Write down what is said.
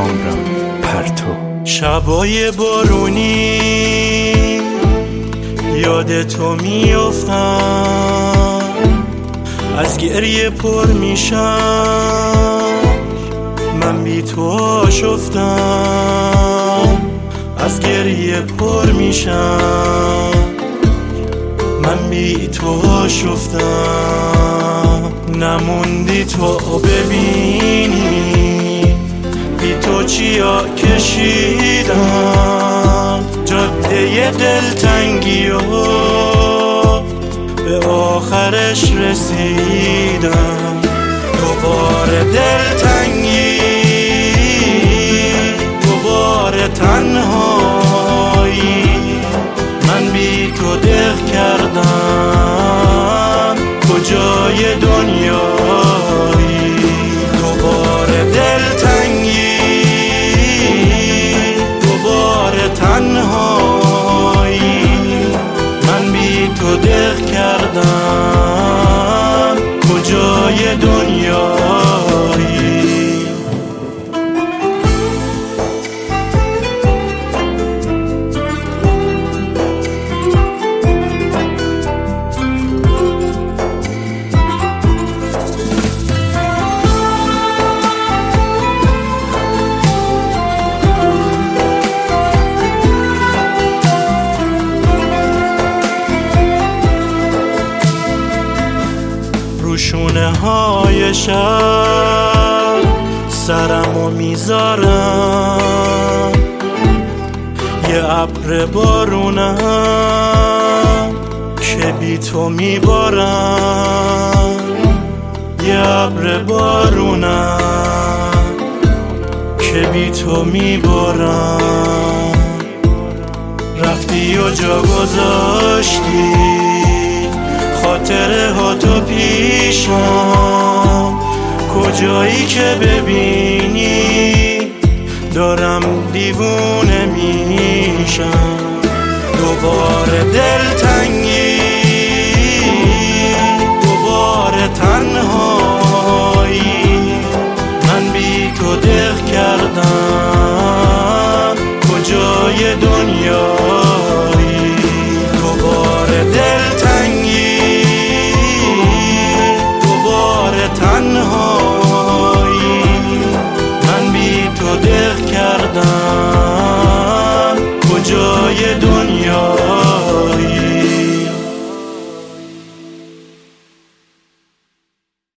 کامران پرتو. شبای بارونی یاد تو میافتم، از گریه پر میشم، من بی تو آشفتم. از گریه پر میشم، من بی تو آشفتم. نموندی تو ببینی، بی تو چیا کشیدم. جاده دلتنگی و به آخرش رسیدم. دوباره دلتنگی، دوباره تنهایی، من بی تو دق کردم کجای دنیایی. دوباره دلتنگی، دوباره تنهایی، من بی تو دق کردم کجای دنیایی. شونه های شب سرمو میذارم، یه ابر بارونم که بی تو میبارم. یه ابر بارونم که بی تو میبارم. رفتی و جا گذاشتی خاطره ها تو پیشم، کجایی که ببینی دارم دیوونه میشم. دوباره دلتنگی،